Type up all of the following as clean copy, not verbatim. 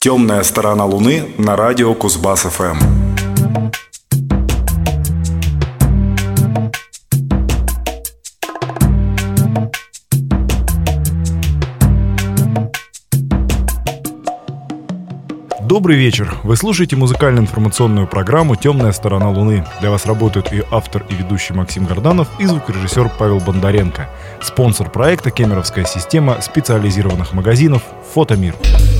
Темная сторона Луны на радио Кузбасс-ФМ. Добрый вечер. Вы слушаете музыкально-информационную программу «Темная сторона Луны». Для вас работают и автор, и ведущий Максим Горданов, и звукорежиссер Павел Бондаренко. Спонсор проекта — кемеровская система специализированных магазинов «Фотомир».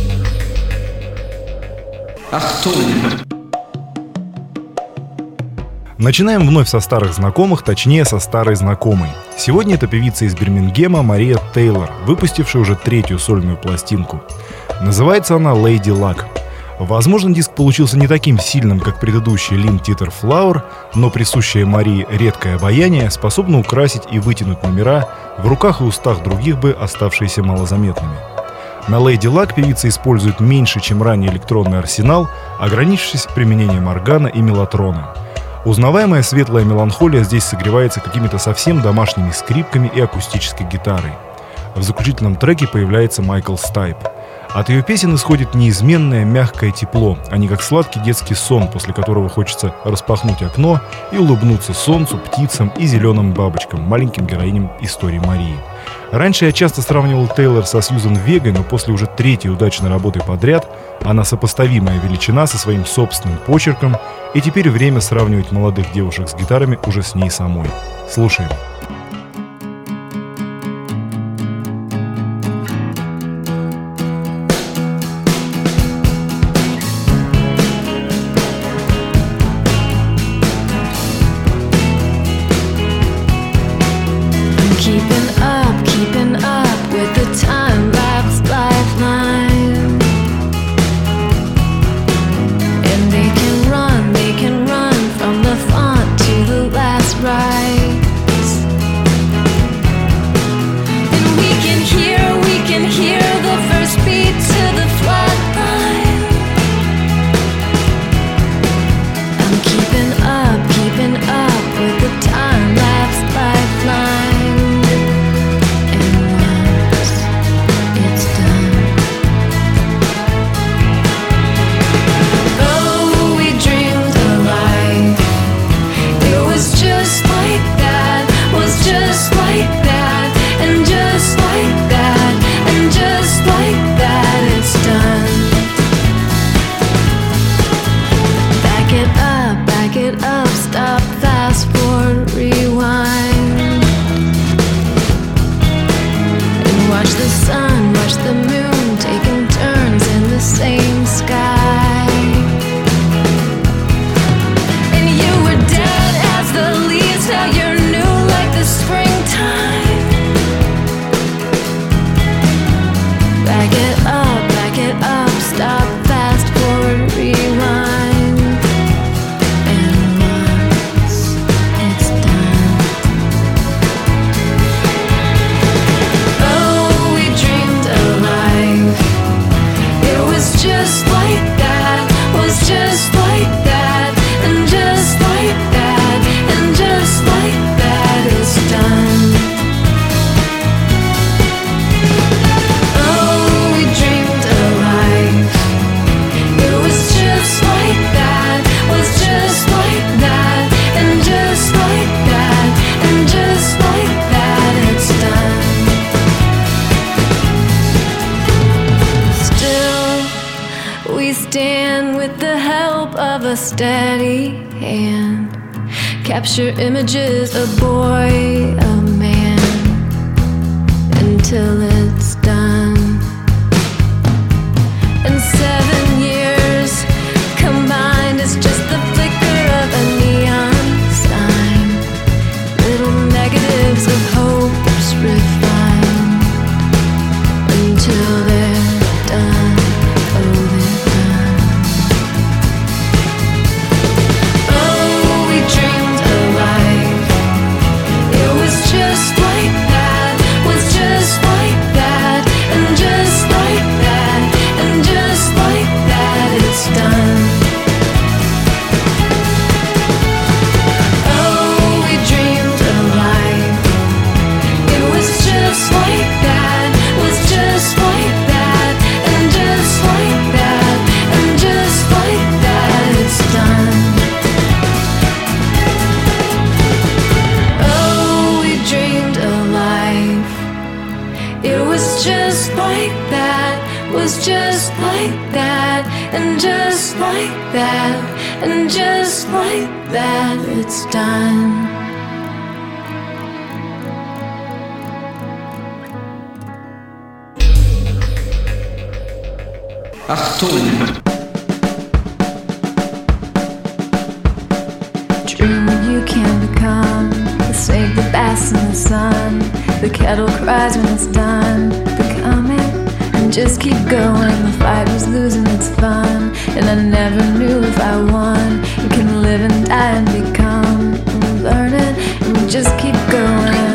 Начинаем вновь со старых знакомых, точнее со старой знакомой. Сегодня это певица из Бирмингема Мария Тейлор, выпустившая уже третью сольную пластинку. Называется она «Lady Luck». Возможно, диск получился не таким сильным, как предыдущий Limp Titer Flower, но присущее Марии редкое обаяние способно украсить и вытянуть номера, в руках и устах других бы оставшиеся малозаметными. На Lady Luck певица использует меньше, чем ранее электронный арсенал, ограничившись применением органа и меллотрона. Узнаваемая светлая меланхолия здесь согревается какими-то совсем домашними скрипками и акустической гитарой. В заключительном треке появляется Майкл Стайп. От ее песен исходит неизменное мягкое тепло, а не как сладкий детский сон, после которого хочется распахнуть окно и улыбнуться солнцу, птицам и зеленым бабочкам, маленьким героиням истории Марии. Раньше я часто сравнивал Тейлор со Сьюзан Вегой, но после уже третьей удачной работы подряд она сопоставимая величина со своим собственным почерком, и теперь время сравнивать молодых девушек с гитарами уже с ней самой. Слушаем. Keeping up with the time-lapse lifeline. And they can run from the font to the last rise. And we can hear the first beat to the flat line. I'm keeping up with the time-lapse lifeline. Watch the moon taking turns in the same sky. And you were dead as the leaves, now you're new like the springtime. Back it up, stop, fast forward, rewind. And once it's done, just like that, was just like that, and just like that, and just like that it's done. Oh, we dreamed a life. It was just like that, was just like that, and just like that, and just like that it's done. We stand with the help of a steady hand. Capture images, a boy, a man, until it's done. And 7 years combined is just the flicker of a neon sign. Little negatives of hopes refined until they're done. Just like that, was just like that, like that, and just like that, and just like that, it's done. Achtung! Dream what you can become, the snake that basks in the sun, the kettle cries when it's done. Become it and just keep going. The fight was losing its fun, and I never knew if I won. You can live and die and become, and we learn it and we just keep going.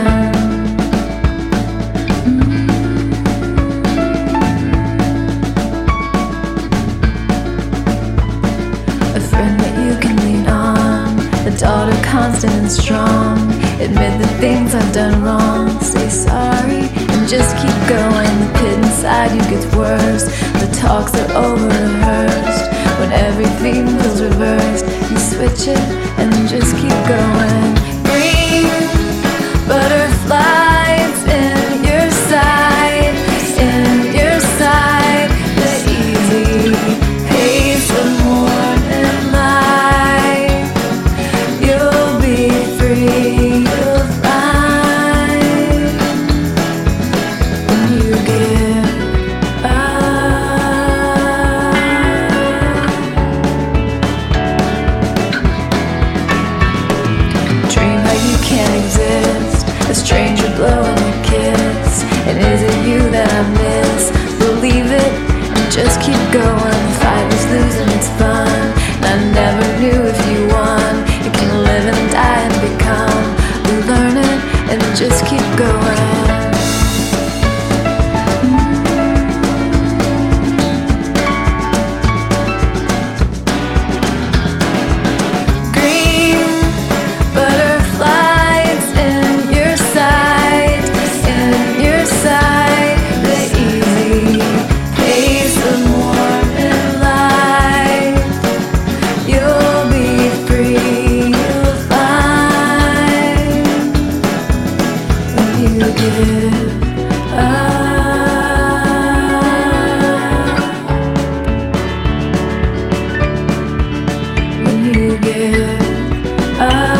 A friend that you can lean on, a daughter constant and strong. Admit the things I've done wrong, say sorry and just keep going. The pit inside you gets worse, the talks are over rehearsed. When everything feels reversed, you switch it and just keep going. Green butterflies in your side, in your side. The easy pace of morning light. You'll be free. Just keep going, the fight is losing its fun. And I never knew if you won. You can live and die and become. We learn it and just keep going. Green butterflies in your sight, in your sight. The easy pace of morning light. You'll be free, you'll find when you give up. When you give up.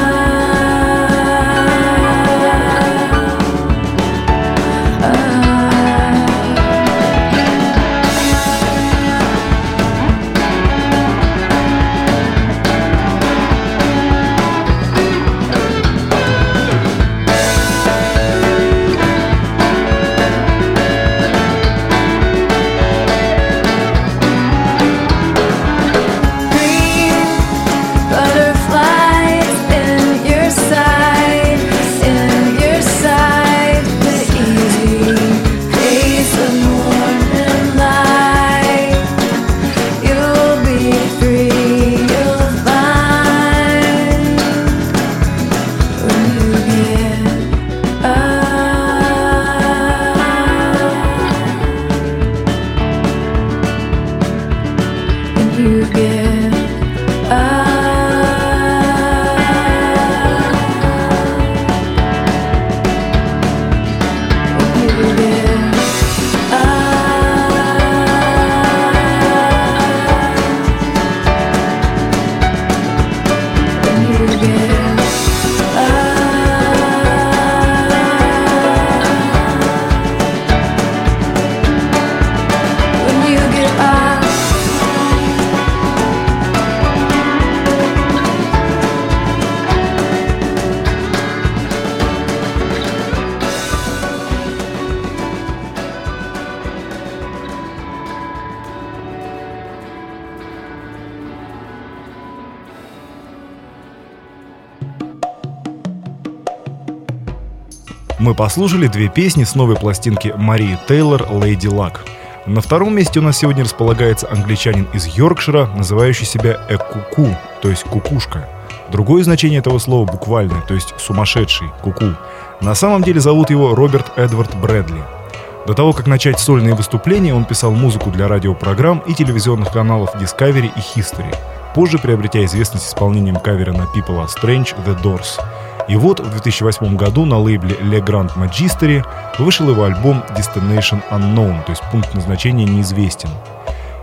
Мы послушали две песни с новой пластинки Марии Тейлор «Lady Luck». На втором месте у нас сегодня располагается англичанин из Йоркшира, называющий себя «экуку», то есть «кукушка». Другое значение этого слова буквальное, то есть «сумасшедший», «куку». На самом деле зовут его Роберт Эдвард Брэдли. До того, как начать сольные выступления, он писал музыку для радиопрограмм и телевизионных каналов Discovery и History, позже приобретя известность исполнением кавера на People Are Strange The Doors. И вот в 2008 году на лейбле Le Grand Magistery вышел его альбом Destination Unknown, то есть пункт назначения неизвестен.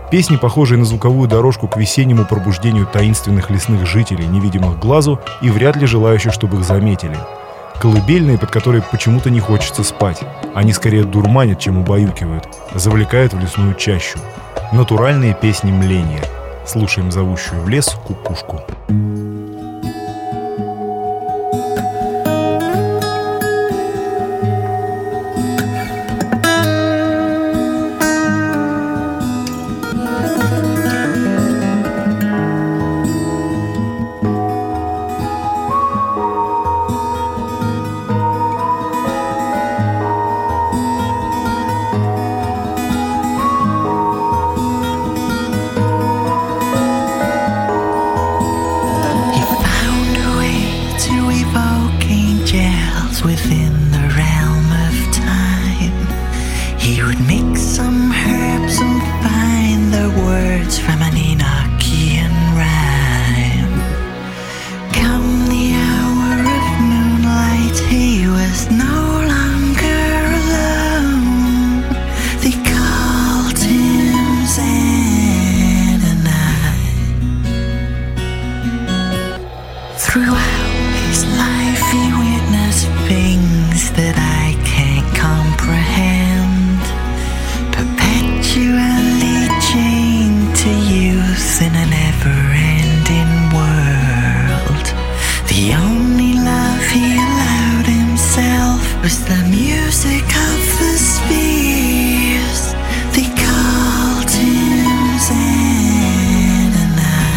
Песни, похожие на звуковую дорожку к весеннему пробуждению таинственных лесных жителей, невидимых глазу и вряд ли желающих, чтобы их заметили. Колыбельные, под которые почему-то не хочется спать. Они скорее дурманят, чем убаюкивают, завлекают в лесную чащу. Натуральные песни мления. Слушаем зовущую в лес кукушку. Within the realm of time, he would mix some herbs and find the words from an Enochian rhyme. Come the hour of moonlight, he was no longer alone. They called him Xananai. Throughout his life he witnessed things that I can't comprehend, perpetually chained to youth in a never-ending world. The only love he allowed himself was the music of the spheres. They called him Xananai.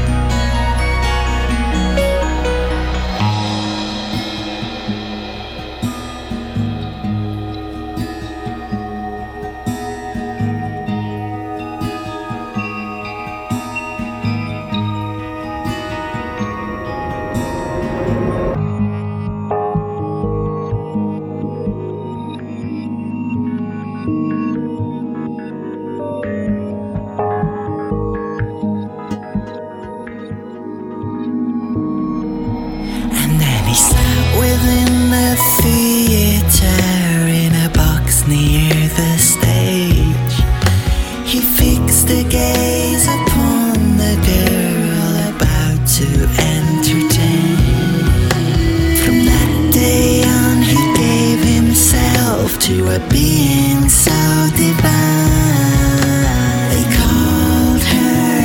He sat within the theater in a box near the stage. He fixed a gaze upon the girl about to entertain. From that day on he gave himself to a being so divine. They called her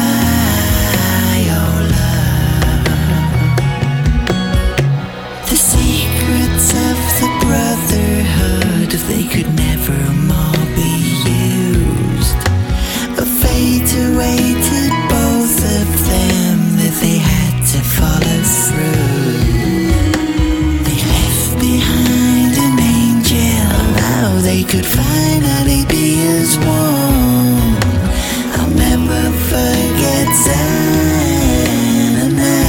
Viola. The secrets of the brotherhood, they could never more be used. A fate awaited both of them that they had to follow through. They left behind an angel, now they could finally be as one. I'll never forget Xananai.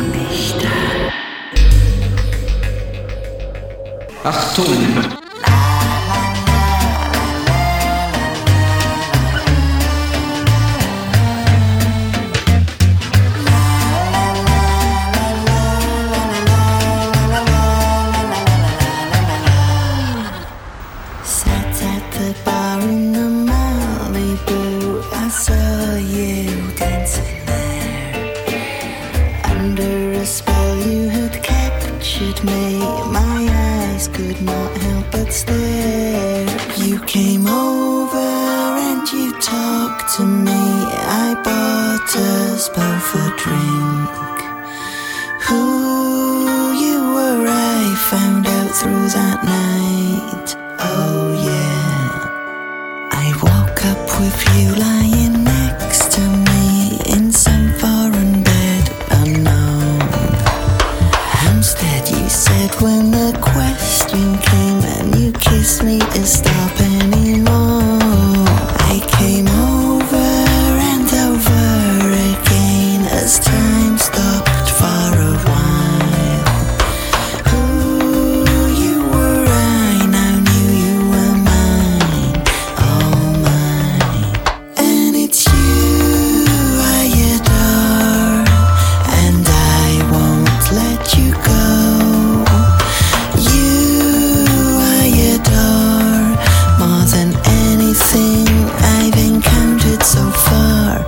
Achtung! I saw you dancing there. Under a spell you had captured me. My eyes could not help but stare. You came over and you talked to me. I bought us both a drink. Who you were I found out through that night. Oh yeah, I woke up with you lying next to me in some foreign bed unknown. Instead you said when the question came and you kissed me to stop anymore. I came over and over again as time stopped for a while. Who you were I now knew you were mine, all mine. And it's you I adore, and I won't let you go. You I adore more than anything I've encountered so far.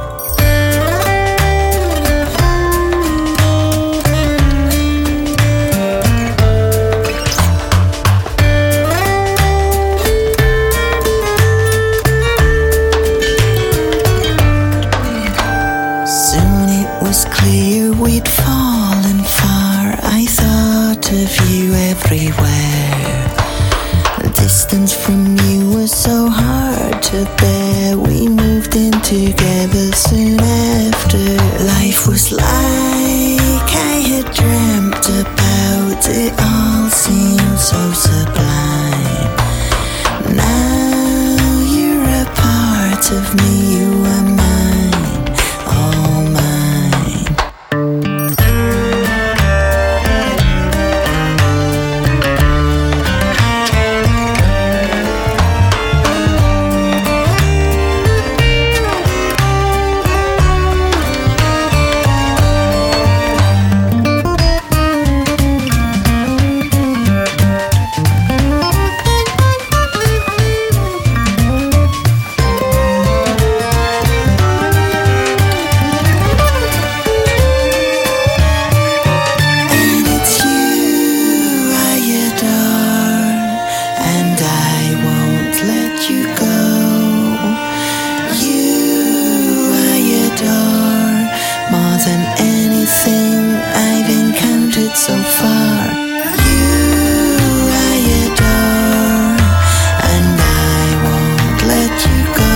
Soon it was clear we'd fallen far. I thought of you everywhere. The distance from you was so hard to bear. We moved in together soon after. Life was like I had dreamt about. It all seemed so sublime. Now you're a part of me. You are mine, all mine. And it's you I adore, and I won't let you go. You I adore more than anything I've encountered so far. You I adore, and I won't let you go.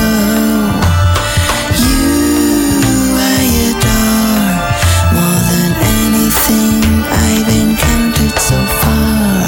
You I adore more than anything I've encountered so far.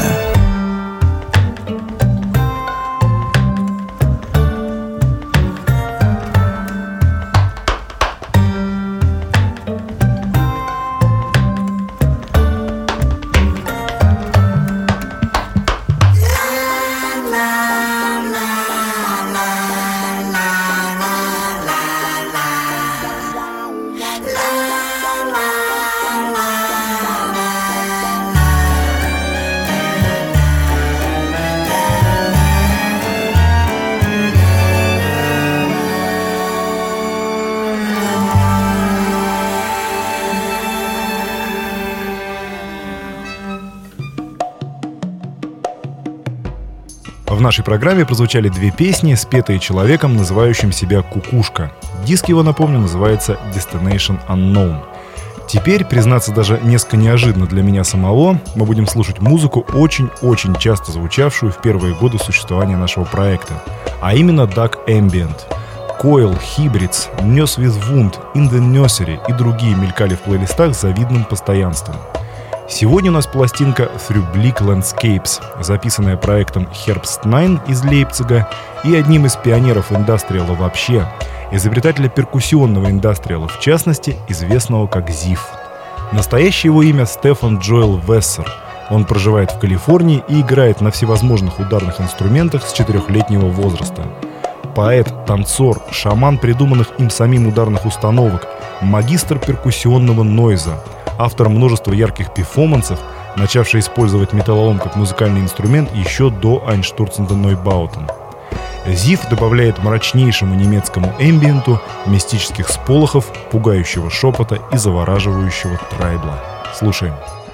В нашей программе прозвучали две песни, спетые человеком, называющим себя Кукушка. Диск его, напомню, называется Destination Unknown. Теперь, признаться даже несколько неожиданно для меня самого, мы будем слушать музыку, очень-очень часто звучавшую в первые годы существования нашего проекта, а именно Dark Ambient. Coil, Hybrids, Nurse with Wound, In the Nursery и другие мелькали в плейлистах с завидным постоянством. Сегодня у нас пластинка Through Bleak Landscapes, записанная проектом Herbst 9 из Лейпцига и одним из пионеров индастриала вообще, изобретателя перкуссионного индастриала, в частности, известного как Зиф. Настоящее его имя Стефан Джоэл Вессер. Он проживает в Калифорнии и играет на всевозможных ударных инструментах с 4-летнего возраста. Поэт, танцор, шаман придуманных им самим ударных установок, магистр перкуссионного нойза, автор множества ярких перформансов, начавший использовать металлолом как музыкальный инструмент еще до Einstürzende Neubauten. Зив добавляет мрачнейшему немецкому эмбиенту мистических сполохов, пугающего шепота и завораживающего трайбла. Слушаем.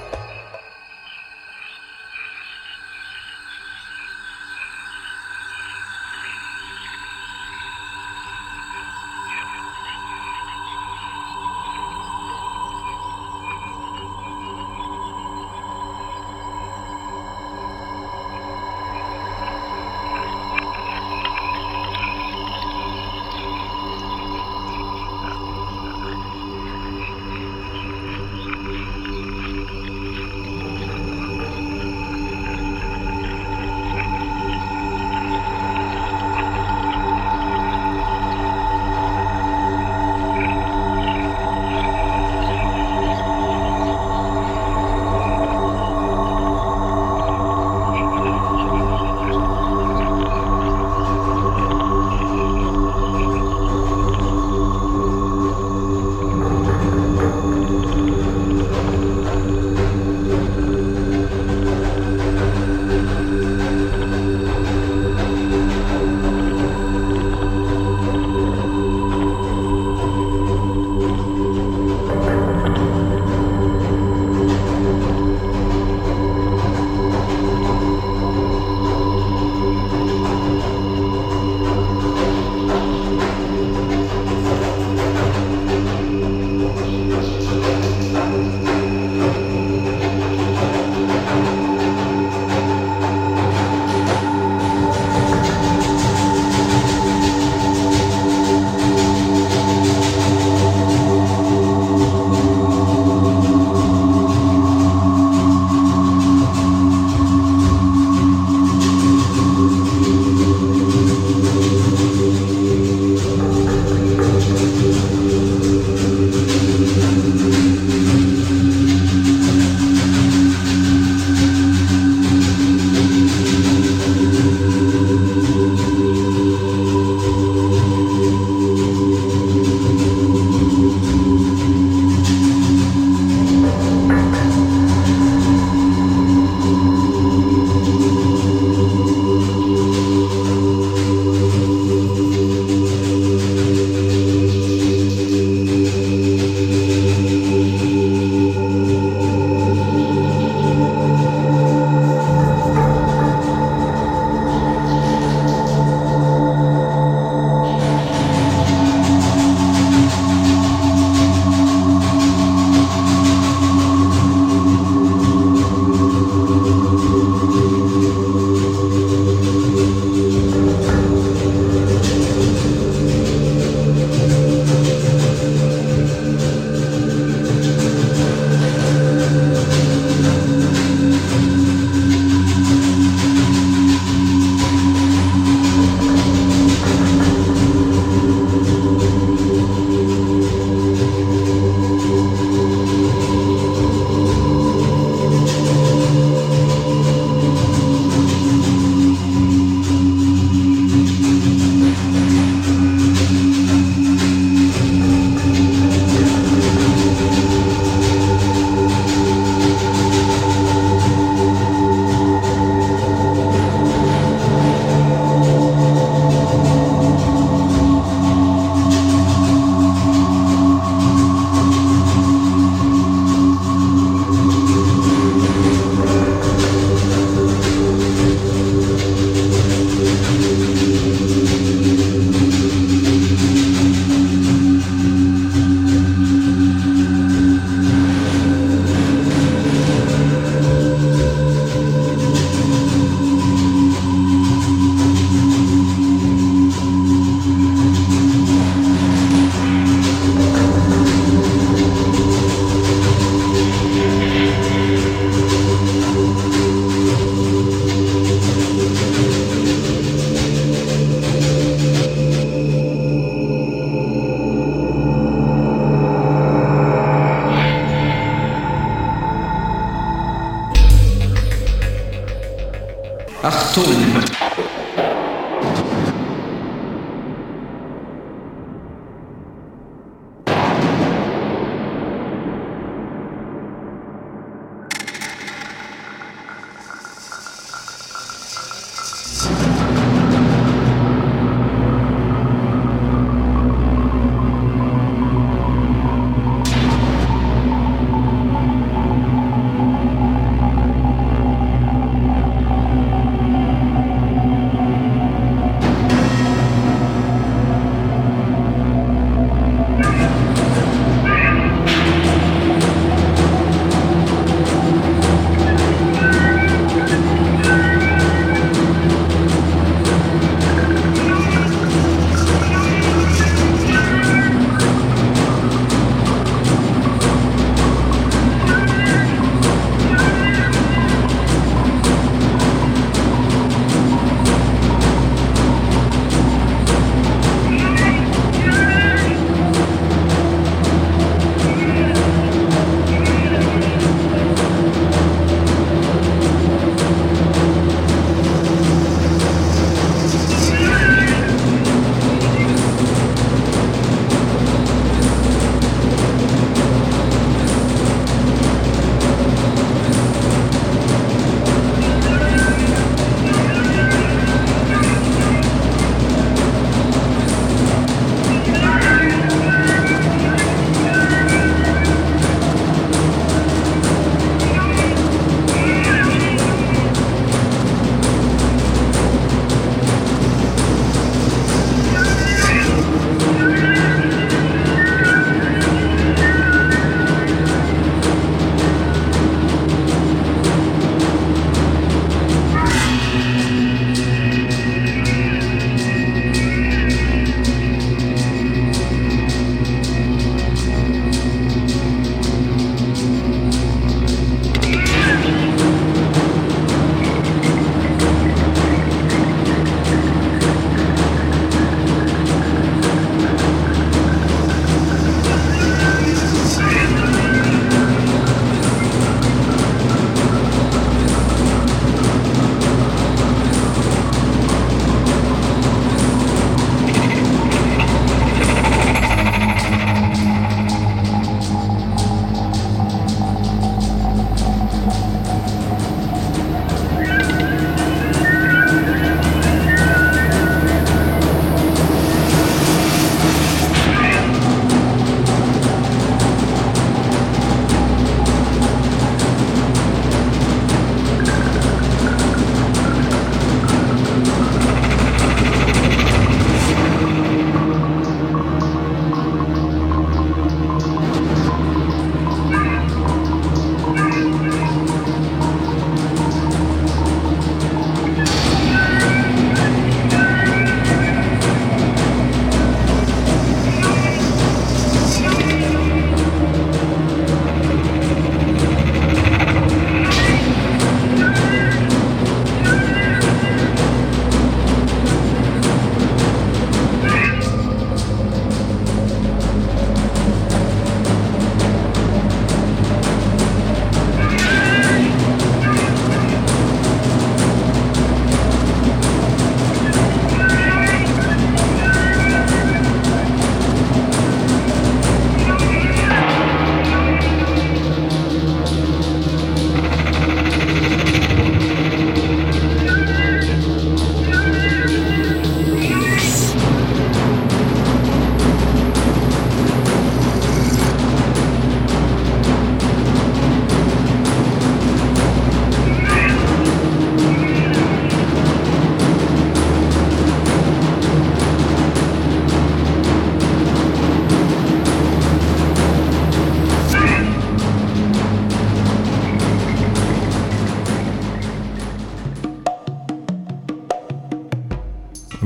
Achtung!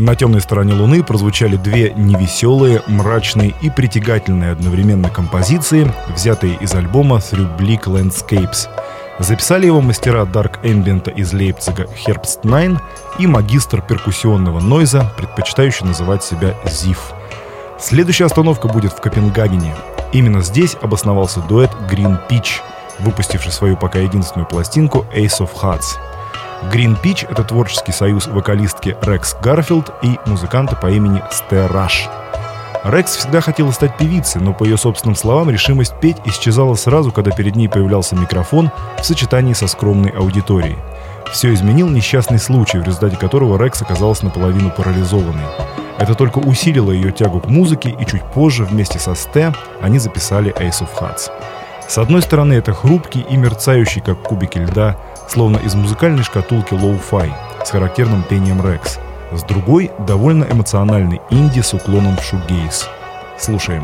На темной стороне Луны прозвучали две невеселые, мрачные и притягательные одновременно композиции, взятые из альбома Through Bleak Landscapes. Записали его мастера Dark Ambient из Лейпцига Herbst 9 и магистр перкуссионного нойза, предпочитающий называть себя Зиф. Следующая остановка будет в Копенгагене. Именно здесь обосновался дуэт Green Peach, выпустивший свою пока единственную пластинку Ace of Hearts. Green Peach — это творческий союз вокалистки Рекс Гарфилд и музыканта по имени Стэ Раш. Рекс всегда хотела стать певицей, но, по ее собственным словам, решимость петь исчезала сразу, когда перед ней появлялся микрофон в сочетании со скромной аудиторией. Все изменил несчастный случай, в результате которого Рекс оказалась наполовину парализованной. Это только усилило ее тягу к музыке, и чуть позже вместе со Стэ они записали Ace of Hearts. С одной стороны, это хрупкий и мерцающий, как кубики льда, словно из музыкальной шкатулки лоу-фай, с характерным пением Рекс. С другой — довольно эмоциональный инди с уклоном в шугейз. Слушаем.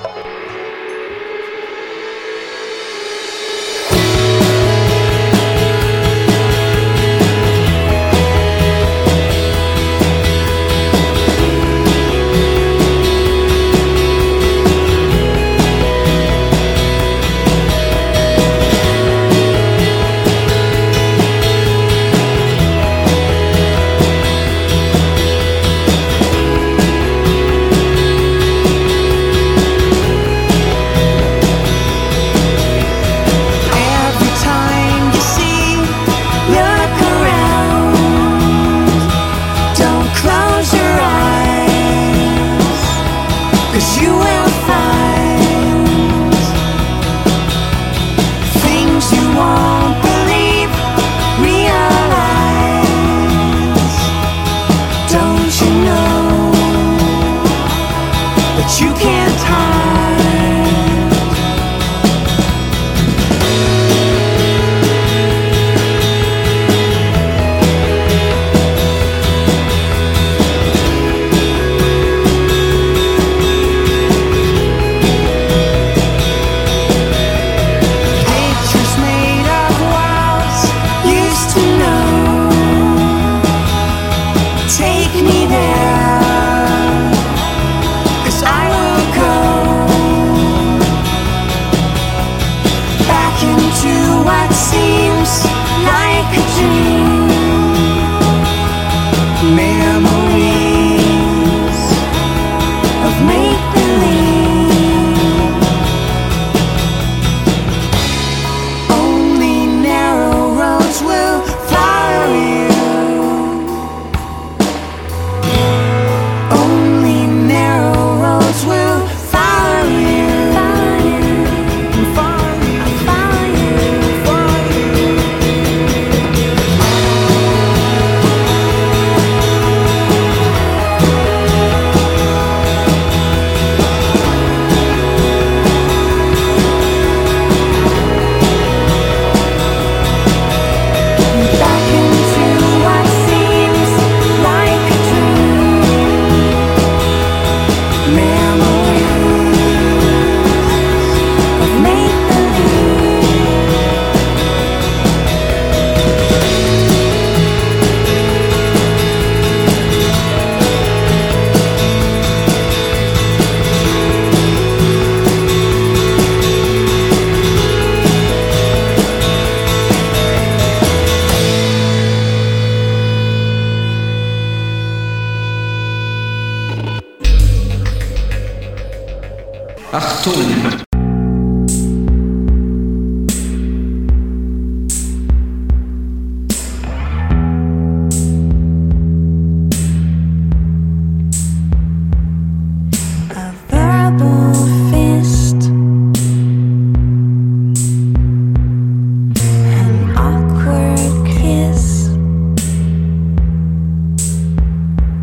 Achtung!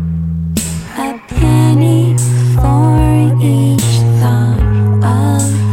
Of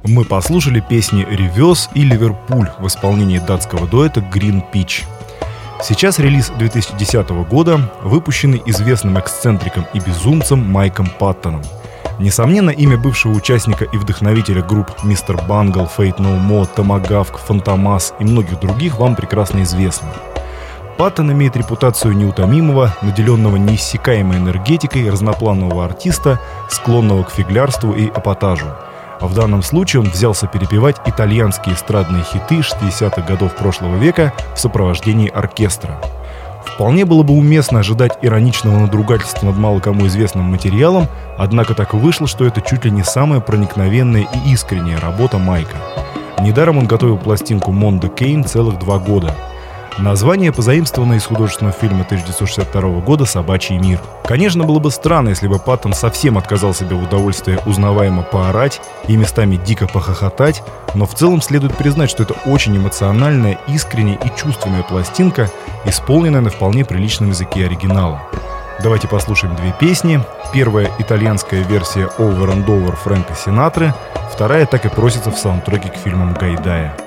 Мы послушали песни «Ревёс» и «Ливерпуль» в исполнении датского дуэта Green Peach. Сейчас релиз 2010 года, выпущенный известным эксцентриком и безумцем Майком Паттоном. Несомненно, имя бывшего участника и вдохновителя групп Mr. Bungle, Fate No More, Tomahawk, Fantomas и многих других вам прекрасно известно. Паттон имеет репутацию неутомимого, наделенного неиссякаемой энергетикой разнопланового артиста, склонного к фиглярству и эпатажу. А в данном случае он взялся перепевать итальянские эстрадные хиты 60-х годов прошлого века в сопровождении оркестра. Вполне было бы уместно ожидать ироничного надругательства над мало кому известным материалом, однако так и вышло, что это чуть ли не самая проникновенная и искренняя работа Майка. Недаром он готовил пластинку «Мондо Кейн» целых 2 года. Название позаимствовано из художественного фильма 1962 года «Собачий мир». Конечно, было бы странно, если бы Паттон совсем отказал себе в удовольствии узнаваемо поорать и местами дико похохотать, но в целом следует признать, что это очень эмоциональная, искренняя и чувственная пластинка, исполненная на вполне приличном языке оригинала. Давайте послушаем 2 песни. Первая — итальянская версия «Over and Over» Фрэнка Синатры, вторая так и просится в саундтреке к фильмам Гайдая.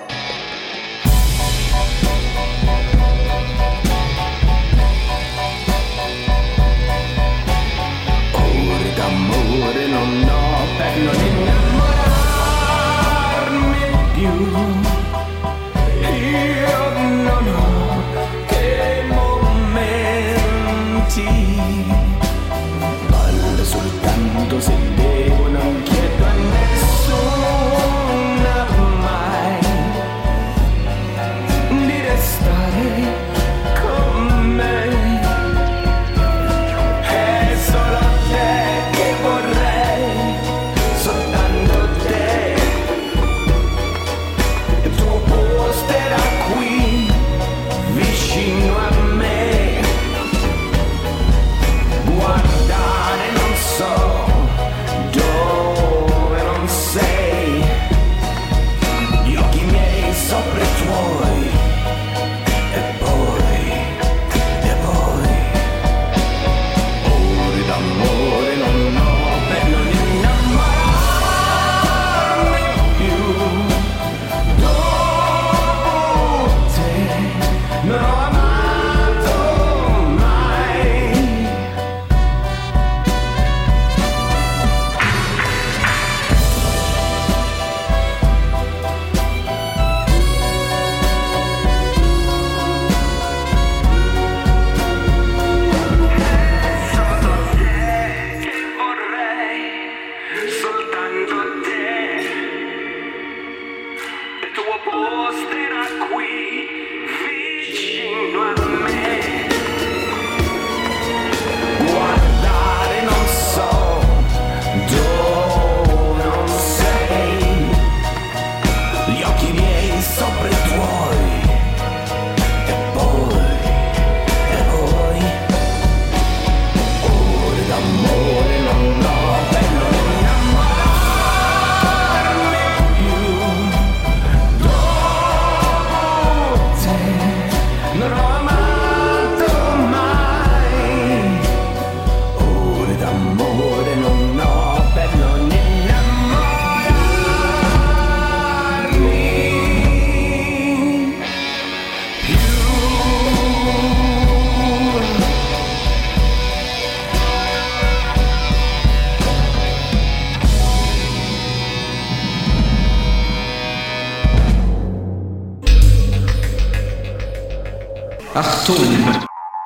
Achtung!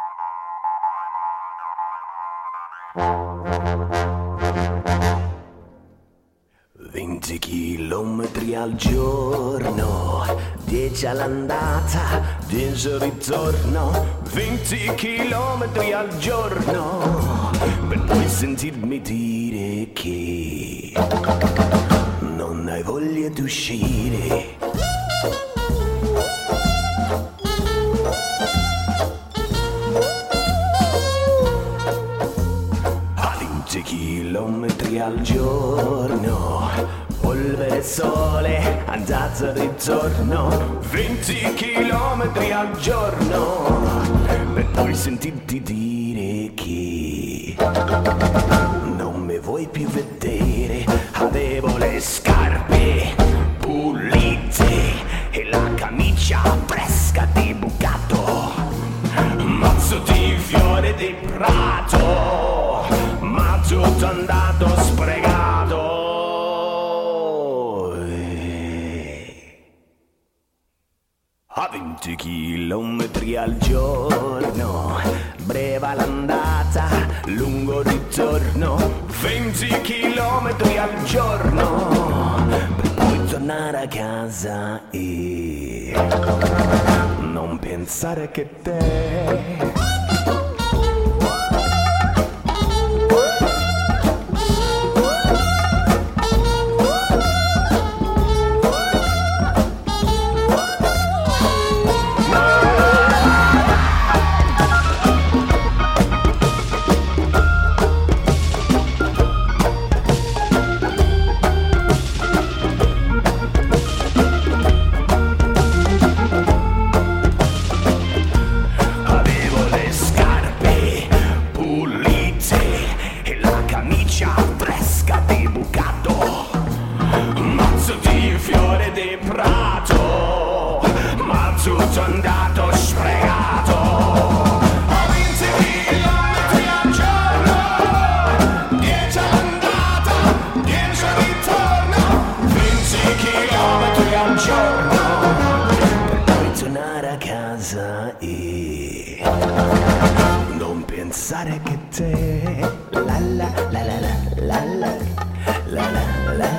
20 chilometri al giorno, 10 all'andata, 10 al ritorno, 20 chilometri al giorno, per poi sentirmi dire che non hai voglia di uscire. A 20 chilometri al giorno, polvere e sole, andata e ritorno, 20 chilometri al giorno, per poi sentirti dire che non mi vuoi più vedere. avevo le scarpe pulite e la camicia fresca di bucato, mazzo di fiore di prato, ma tutto andato sprecato. A 20 chilometri al giorno, breve l'andata, lungo il ritorno. 20 chilometri al giorno, per poi tornare a casa e non pensare che te non pensare che te la la la la la la la la la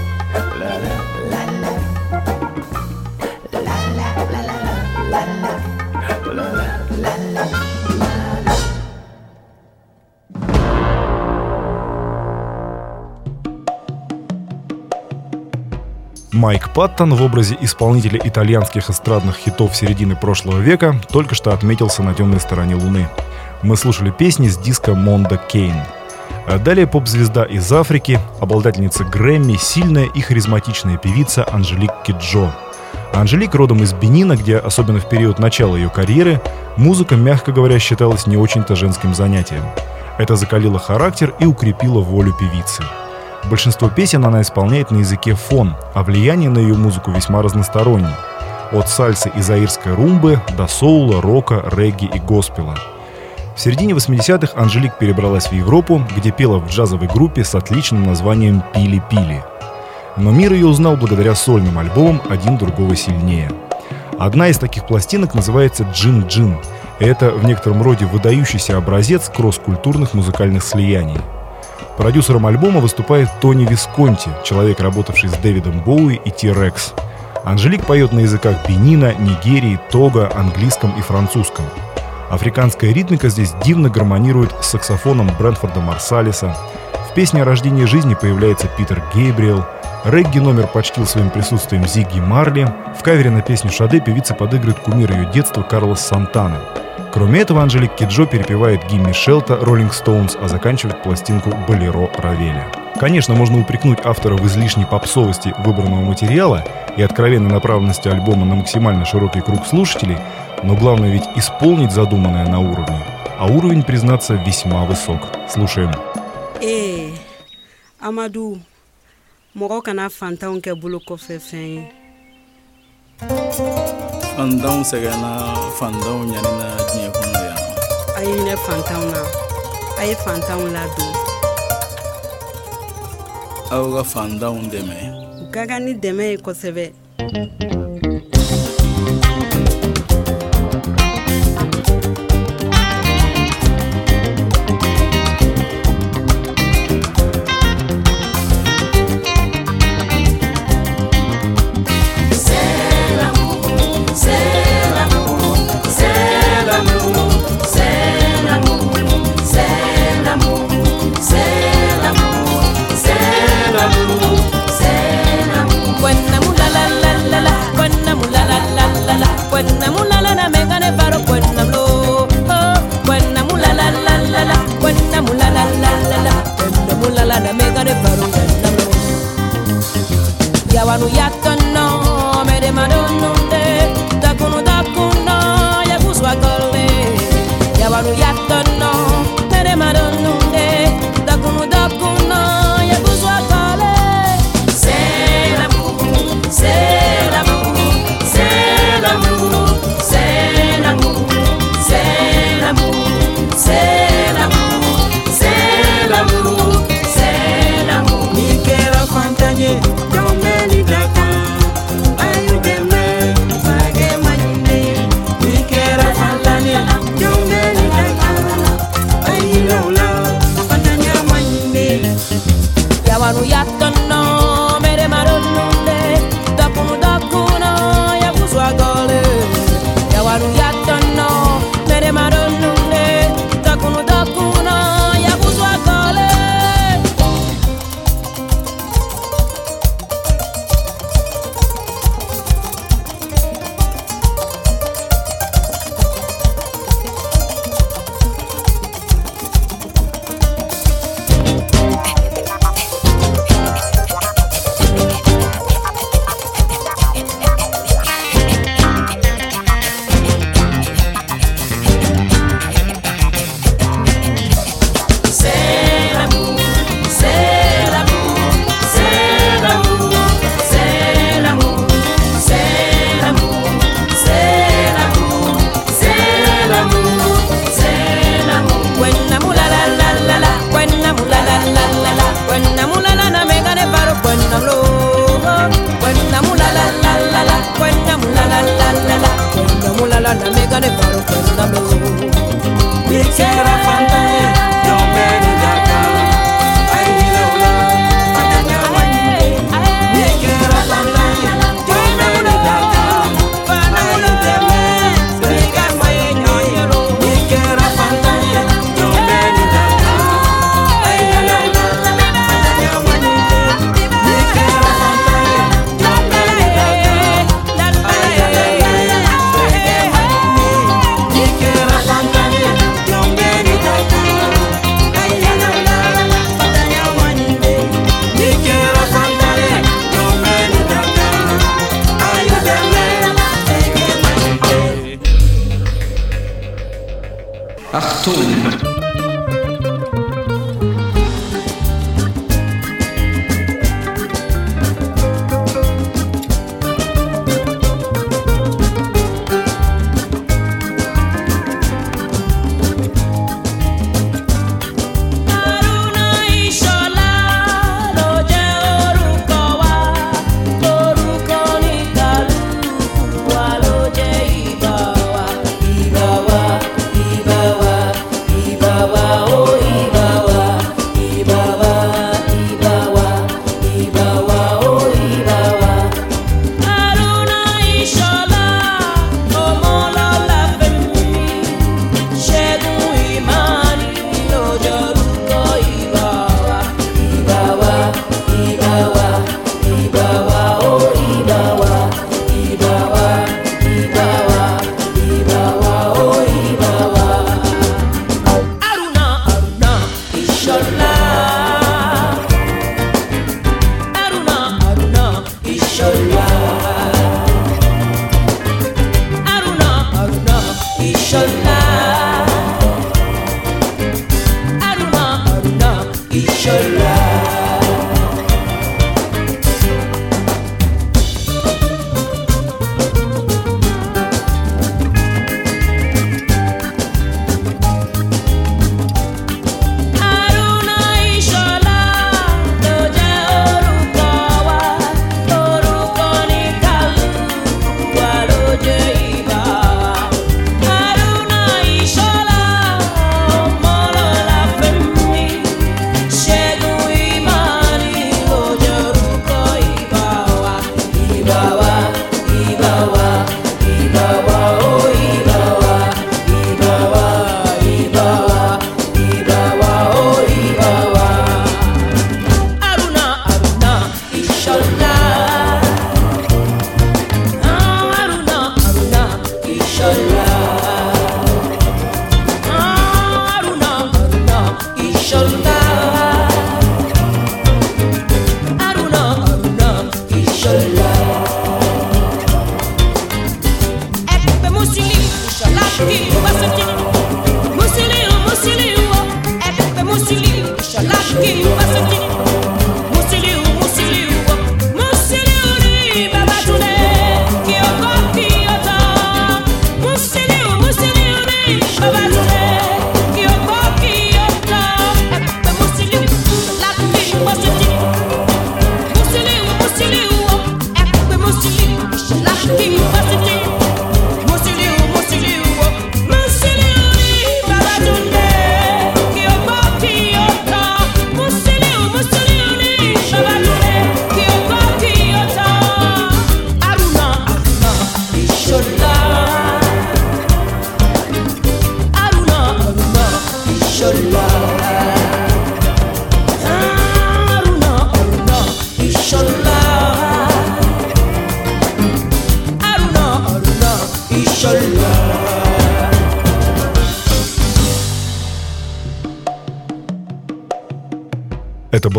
Майк Паттон в образе исполнителя итальянских эстрадных хитов середины прошлого века только что отметился на темной стороне Луны. Мы слушали песни с диска Монда Кейн. Далее поп-звезда из Африки, обладательница Грэмми, сильная и харизматичная певица Анжелик Киджо. Анжелик родом из Бенина, где, особенно в период начала ее карьеры, музыка, мягко говоря, считалась не очень-то женским занятием. Это закалило характер и укрепило волю певицы. Большинство песен она исполняет на языке фон, а влияние на ее музыку весьма разностороннее. От сальсы и заирской румбы до соула, рока, регги и госпела. В середине 80-х Анжелик перебралась в Европу, где пела в джазовой группе с отличным названием «Пили-пили». Но мир ее узнал благодаря сольным альбомам «Один другого сильнее». Одна из таких пластинок называется «Джин-Джин». Это в некотором роде выдающийся образец кросс-культурных музыкальных слияний. Продюсером альбома выступает Тони Висконти, человек, работавший с Дэвидом Боуи и T-Rex. Анжелик поет на языках Бенина, Нигерии, Того, английском и французском. Африканская ритмика здесь дивно гармонирует с саксофоном Брентфорда Марсалиса. В песне о рождении жизни появляется Питер Гейбриэл. Регги номер почтил своим присутствием Зигги Марли. В кавере на песню «Шаде» певица подыгрывает кумир ее детства Карлос Сантана. Кроме этого, Анжелик Киджо перепевает Гимми Шелта, Роллинг Стоунс, а заканчивает пластинку «Болеро» Равеля. Конечно, можно упрекнуть автора в излишней попсовости выбранного материала и откровенной направленности альбома на максимально широкий круг слушателей, но главное ведь исполнить задуманное на уровне. А уровень, признаться, весьма высок. Слушаем. Амаду, mɔgɔ kana fantanw kɛ bolo kɔfɛ fɛn ye. Fantanw sɛgɛnna fantanw ɲanina diɲɛ kɔnɔ yan. A ye hinɛ fantanw na, a ye fantanw ladon. Aw ka fantanw dɛmɛ. U ka kan ni dɛmɛ ye kosɛbɛ. Yawanu yatono mere madonunde takunu takuno ya kuswa kole Yawanu yatono mere madonunde takunu takuno ya kuswa kole yatono mere maronunde dakunu dakuna ya buzwa gole ya waru yatono mere maronunde dakunu dakuna ya buzwa gole.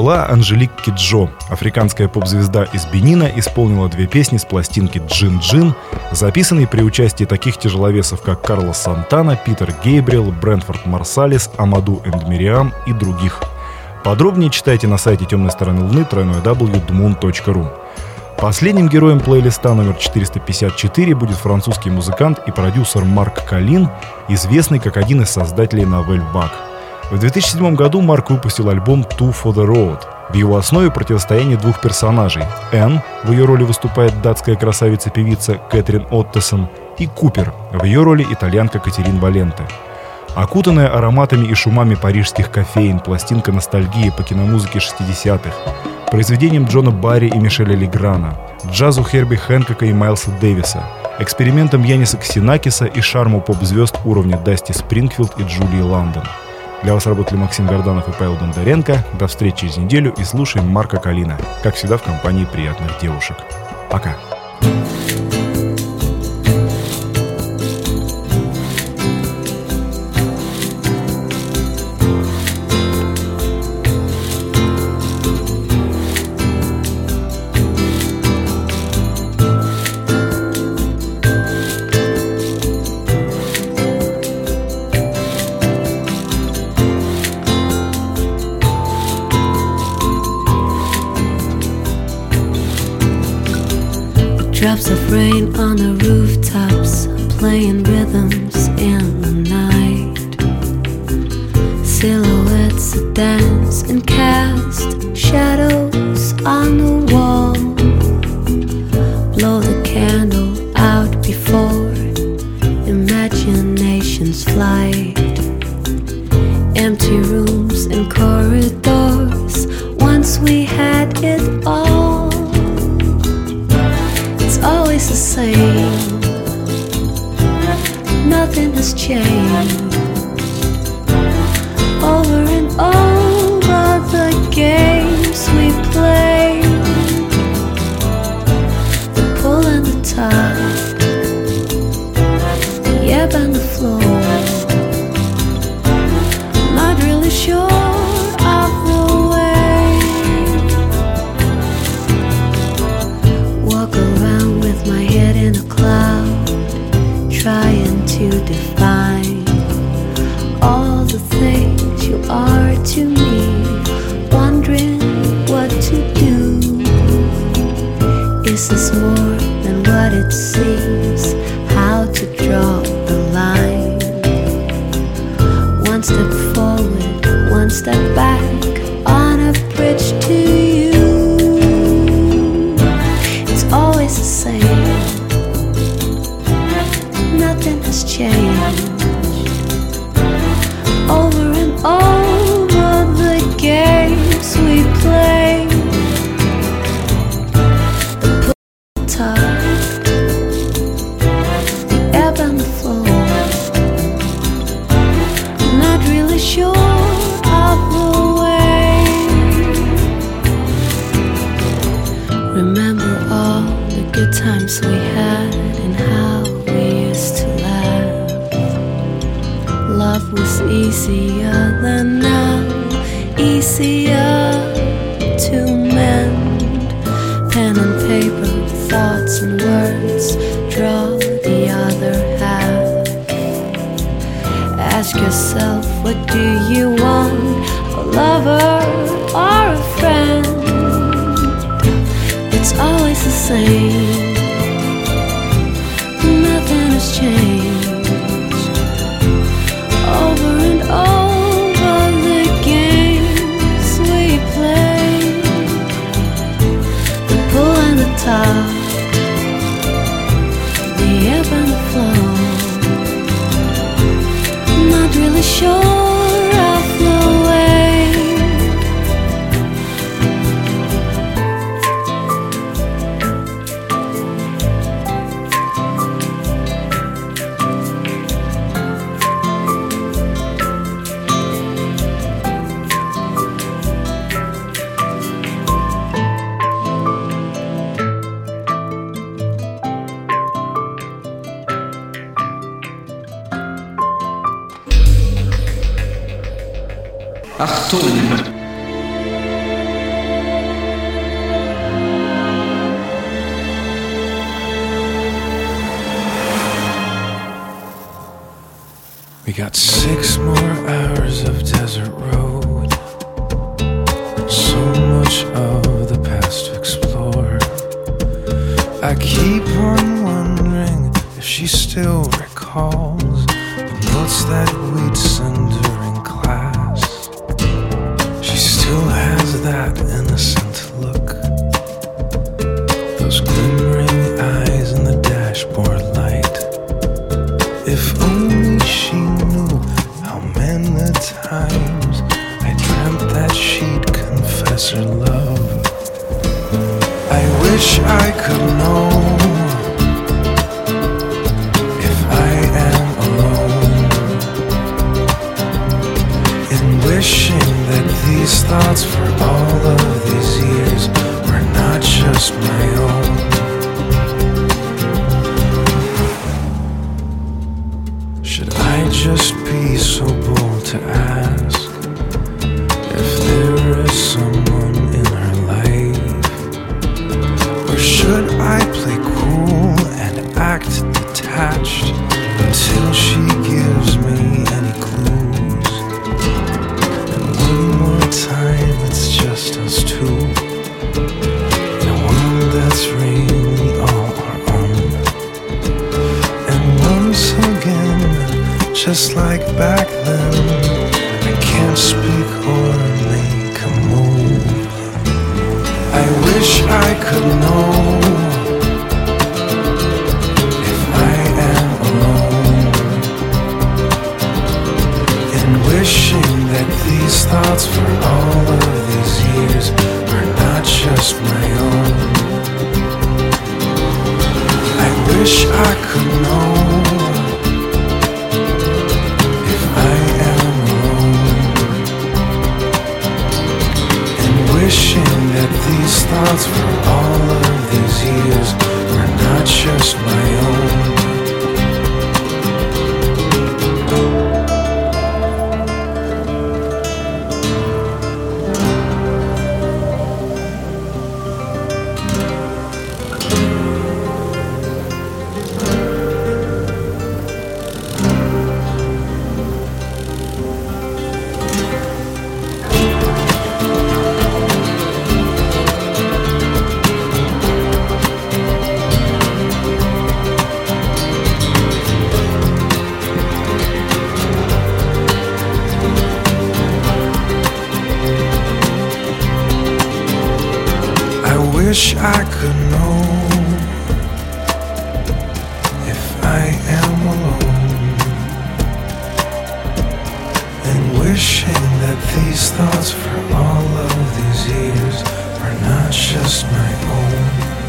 была Анжелик Киджо. Африканская поп-звезда из Бенина исполнила 2 песни с пластинки «Джин-Джин», записанной при участии таких тяжеловесов, как Карлос Сантана, Питер Гейбриэл, Брентфорд Марсалис, Амаду энд Мириам и других. Подробнее читайте на сайте «Темной стороны Луны» www.dmoon.ru. Последним героем плейлиста номер 454 будет французский музыкант и продюсер Марк Калин, известный как один из создателей Nouvelle Vague. В 2007 году Марк выпустил альбом «Two for the Road». В его основе противостояние 2 персонажей – Энн, в ее роли выступает датская красавица-певица Кэтрин Оттесон, и Купер, в ее роли итальянка Катерин Валенте. Окутанная ароматами и шумами парижских кофеин, пластинка ностальгии по киномузыке 60-х, произведением Джона Барри и Мишеля Леграна, джазу Херби Хэнкока и Майлса Дэвиса, экспериментом Яниса Ксенакиса и шарму поп-звезд уровня Дасти Спрингфилд и Джулии Ландон. Для вас работали Максим Горданов и Павел Бондаренко. До встречи через неделю и слушаем Марка Калина, как всегда в компании приятных девушек. Пока! Drops of rain on the rooftops, playing rhythms in the night. Silhouettes that dance and cast shadows on the wall. Blow the candle out before imagination's flight. Empty rooms and corridors, once we had it all. Always the same, nothing has changed. Over and over the games we play, the pull and the tug, the ebb and the flow. Not really sure of the way. Walk around with my head in a cloud, trying to define all the things you are to me, wondering what to do. Is this more than what it seems? How to draw the line? One step forward, one step back, on a bridge to you. Always the same, nothing has changed. Over and over the games we play, the pull and tug, the ebb and the flow. Not really sure of the way. Remember all the good times we had and how we used to laugh. Love was easier than now, easier to mend. Pen and paper, thoughts and words, draw the other half. Ask yourself, what do you want? A lover or a friend? It's always the same, nothing has changed. Over and over the games we play, the pull and the tug, the ebb and the flow. Not really sure of the way. Achtung! We got 6 more hours of desert road, so much of the past to explore. I keep on wondering if she still recalls the notes that we'd send her in class. She still has that innocent look, those glimmering eyes in the dashboard light. If only she knew how many times I dreamt that she'd confess her love. I wish I could know if I am alone in wishing that these thoughts for all of these years were not just my own. Should I just be so bold to ask if there is someone in her life? Or should I play cool and act detached until she gives me any clues? And one more time, it's just us two, the one that's really all our own. And once again, just like back then, I can't speak or make a move. I wish I could know if I am alone in wishing that these thoughts for all of these years are not just my own. I wish I could know if I am alone in wishing that these thoughts for all of these years are not just my own. Wish I could know if I am alone and wishing that these thoughts for all of these years are not just my own.